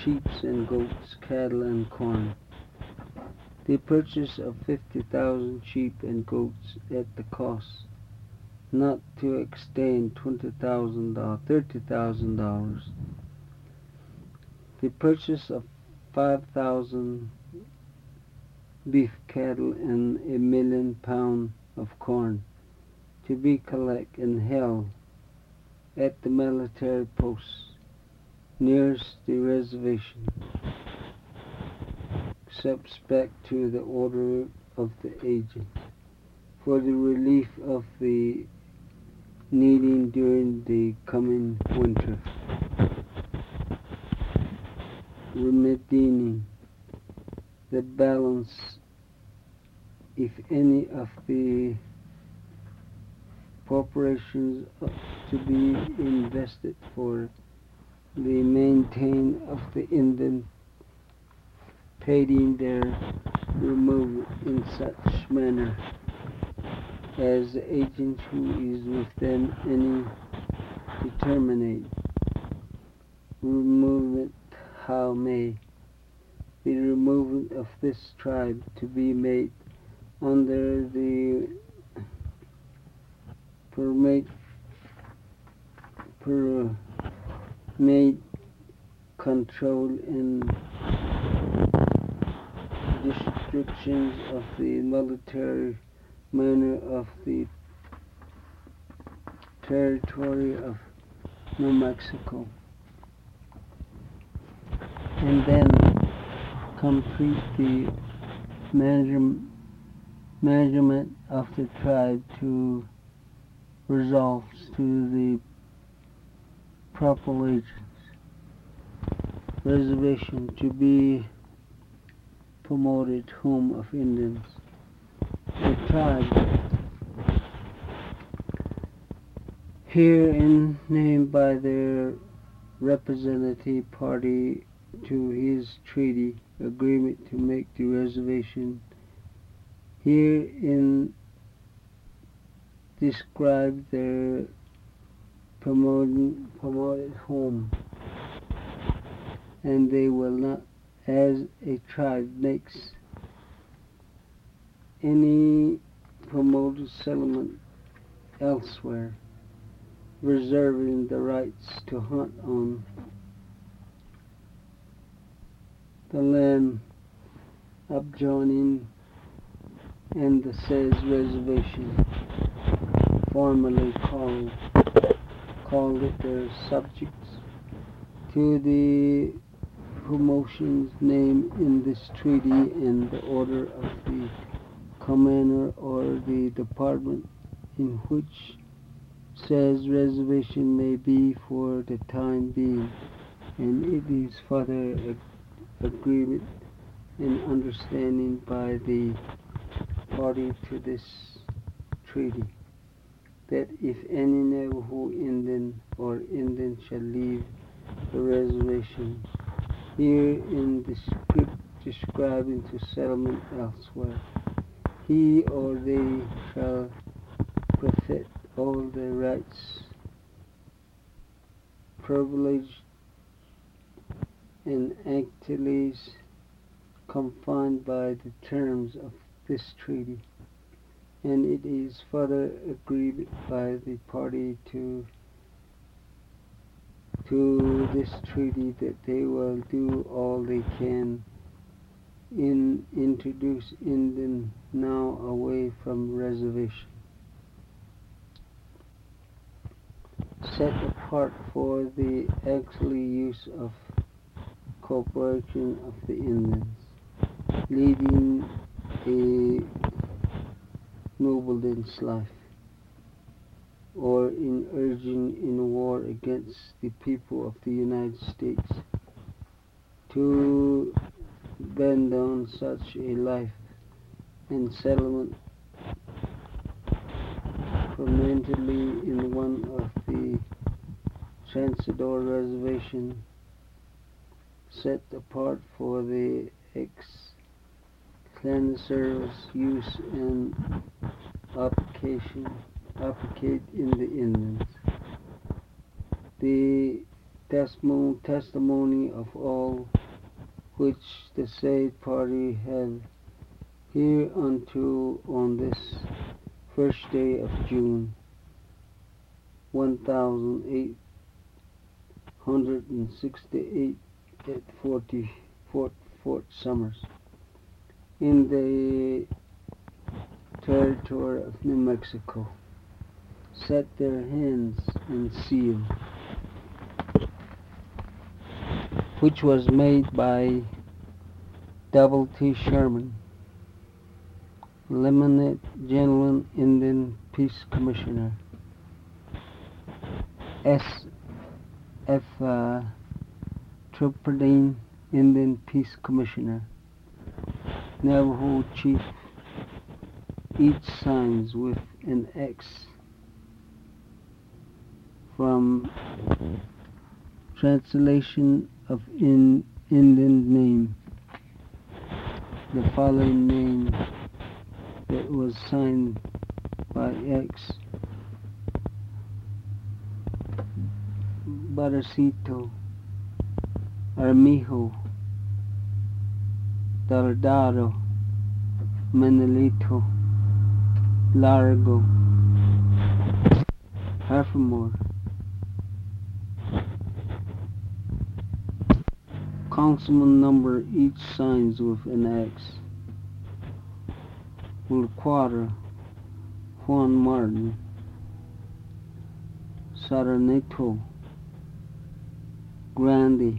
sheep and goats, cattle and corn. The purchase of 50,000 sheep and goats at the cost not to extend $20,000, $30,000. The purchase of 5,000 beef cattle and 1,000,000 pounds of corn to be collected and held at the military posts nearest the reservation, subject to the order of the agent, for the relief of the needing during the coming winter, remedying the balance, if any, of the appropriations to be invested for the maintenance of the Indian, paying their removal in such manner as the agent who is within any determinate removement how may the removal of this tribe to be made under the permit control and restrictions of the military manner of the territory of New Mexico, and then complete the measurement of the tribe to resolve to the populations. Reservation to be promoted home of Indians. The tribe herein named by their representative party to his treaty agreement to make the reservation herein describe their promoted home, and they will not, as a tribe, makes any promoted settlement elsewhere, reserving the rights to hunt on the land adjoining and the said reservation, formerly called it their subjects, to the promotions named in this treaty and the order of the commander or the department in which says reservation may be for the time being, and it is further agreement and understanding by the party to this treaty that if any Navajo Indian or Indian shall leave the reservation herein describing to settlement elsewhere, he or they shall forfeit all their rights, privileges, and activities confined by the terms of this treaty, and it is further agreed by the party to this treaty that they will do all they can in introduce Indian now away from reservation, set apart for the actual use of cooperation of the Indians, leading a nobleman's life, or in urging in war against the people of the United States to abandon such a life and settlement permanently in one of the Chansador reservation set apart for the ex-clan use and applicate in the Indians. The testimony of all which the said party had hereunto on this first day of June 1868 at 44th Fort Summers in the territory of New Mexico set their hands and seal, which was made by W. T. Sherman, Lieutenant General Indian Peace Commissioner, S. F. Tripodine, Indian Peace Commissioner, Navajo Chief, each signs with an X. From translation of Indian name, the following name that was signed by X. Baracito, Armijo, Delgado, Menelito, Largo, Herfamore. Councilman number each signs with an X. Ulquadra, Juan Martin, Sarneto, Grande,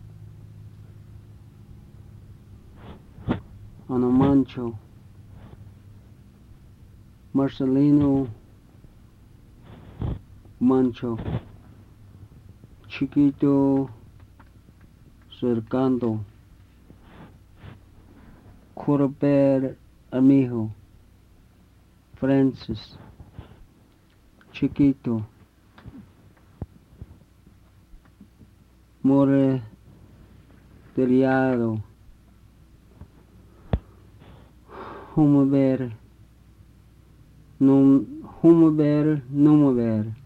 Anamancho, Marcelino Mancho, Chiquito Cercando, Corber Amigo, Francis, Chiquito, More Delgado, Humaber, Numaber,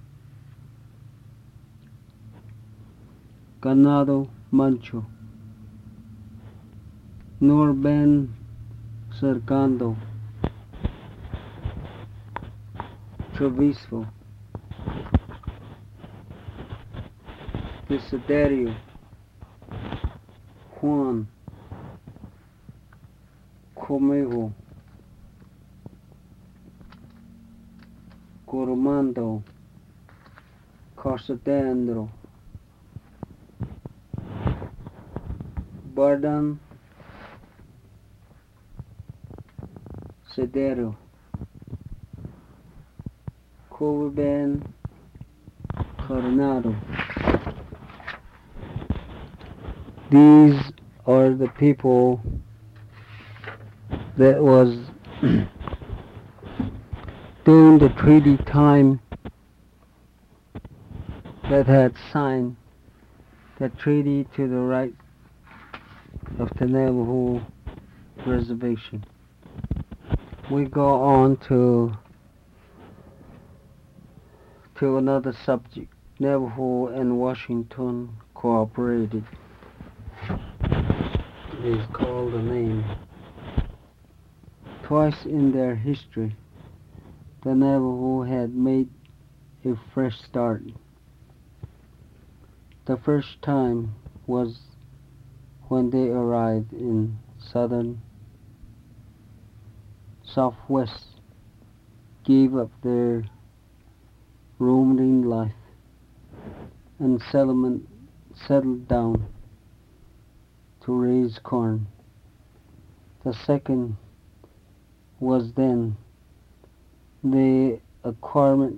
Ganado Mancho, Norben Cercando, Treviso, Desiderio, Juan, Comego, Coromando, Casadendro, Bardan, Cedero, Coven, Coronado. These are the people that was during the treaty time that had signed the treaty to the right of the Navajo reservation. We go on to another subject. Navajo and Washington cooperated is called a name. Twice in their history, the Navajo had made a fresh start. The first time was when they arrived in Southwest, gave up their roaming life, and settled down to raise corn. The second was then they acquired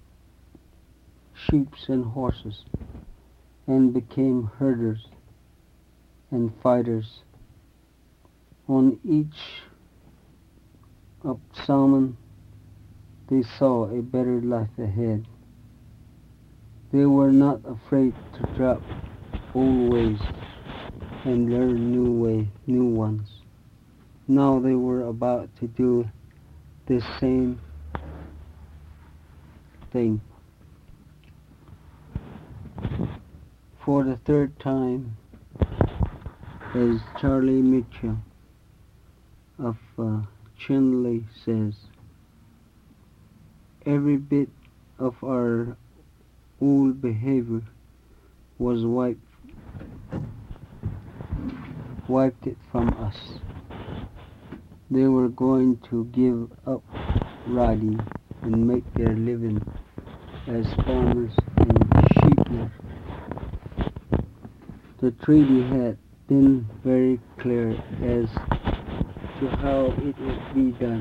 sheep and horses and became herders and fighters. On each of salmon they saw a better life ahead. They were not afraid to drop old ways and learn new ones. Now they were about to do the same thing. For the third time, As Charlie Mitchell of Chinley says, every bit of our old behavior was wiped it from us. They were going to give up riding and make their living as farmers and sheepmen. The treaty had been very clear as to how it would be done.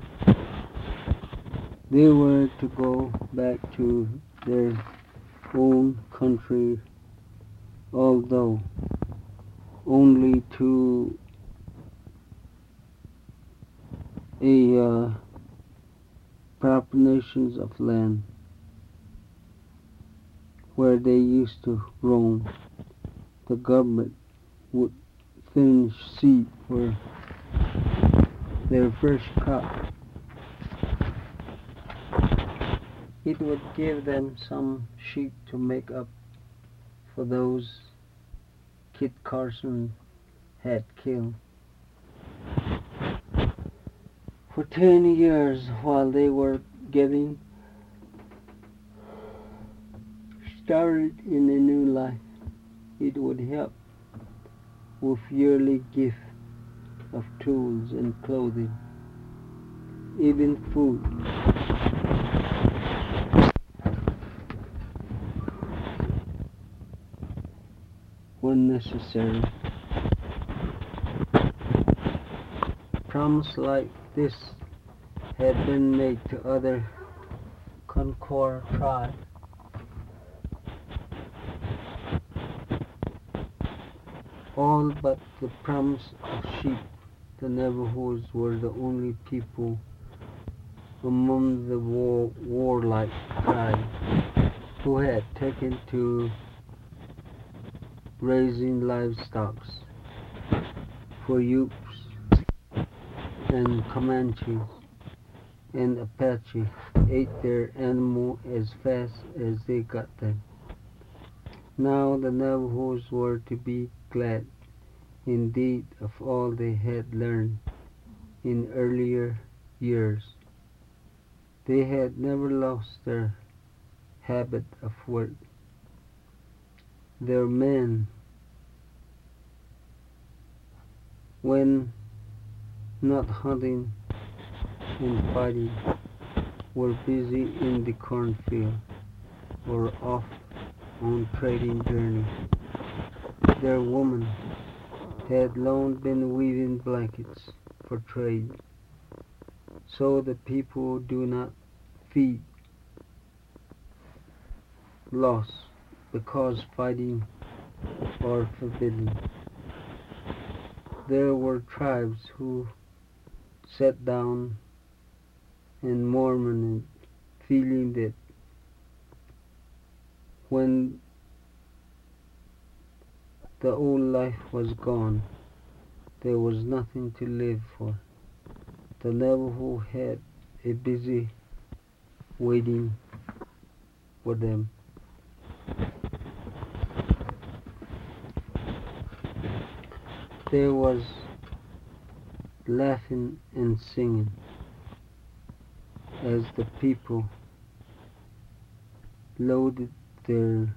They were to go back to their own country, although only to a proportions of land where they used to roam. The government would furnish seed for their first crop. It would give them some sheep to make up for those Kit Carson had killed. For 10 years, while they were getting started in a new life, it would help with yearly gift of tools and clothing, even food. When necessary. Promises like this had been made to other Concord tribes. All but the promise of sheep. The Navajos were the only people among the warlike tribes who had taken to raising livestock. For Utes and Comanches and Apache ate their animal as fast as they got them. Now the Navajos were to be glad indeed of all they had learned in earlier years. They had never lost their habit of work. Their men, when not hunting and fighting, were busy in the cornfield or off on trading journeys. Their women had long been weaving blankets for trade, so the people do not feed loss because fighting are forbidden. There were tribes who sat down and murmured, feeling that when the old life was gone, there was nothing to live for. The Navajo had a busy waiting for them. There was laughing and singing as the people loaded their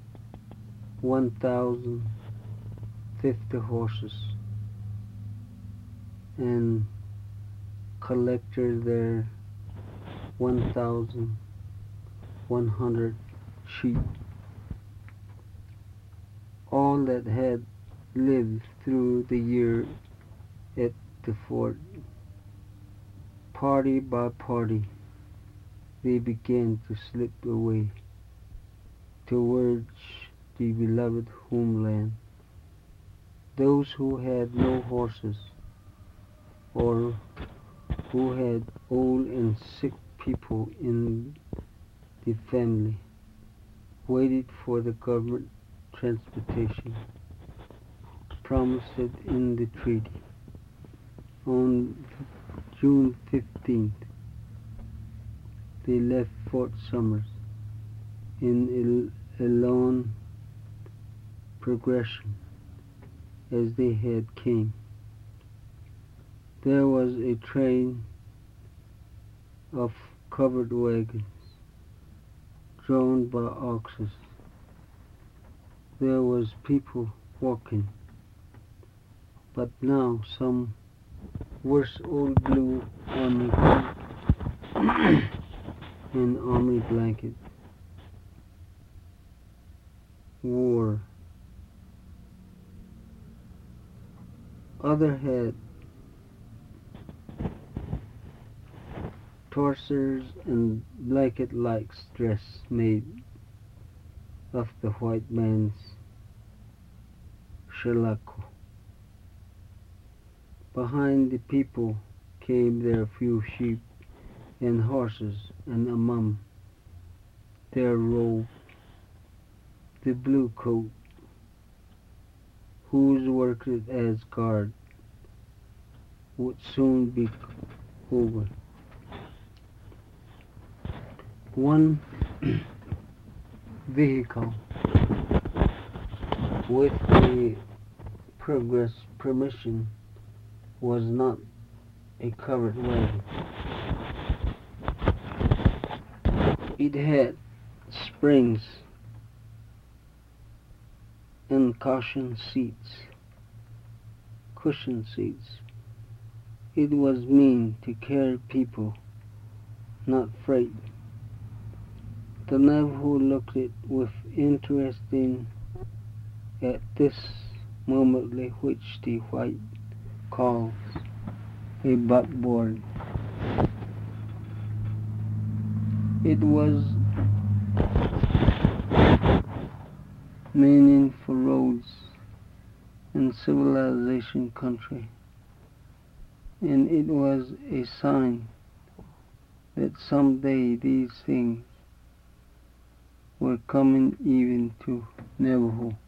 1,050 horses and collected their 1,100 sheep. All that had lived through the year at the fort, party by party, they began to slip away towards the beloved homeland. Those who had no horses or who had old and sick people in the family waited for the government transportation promised in the treaty. On June 15th, they left Fort Summers in a lone progression as they had came. There was a train of covered wagons drawn by oxen. There was people walking, but now some worse old blue army coat and army blanket wore. Other had torsers and blanket-like dress made of the white man's shelaco. Behind the people came their few sheep and horses, and among their robe the blue coat, whose worked as guard would soon be over. One vehicle with the progress permission was not a covered wagon. It had springs and cushion seats. It was meant to carry people, not freight. The Navajo looked it with interest at this moment which the white calls a buckboard. It was meaning for roads in civilization country, and it was a sign that someday these things were coming even to Navajo.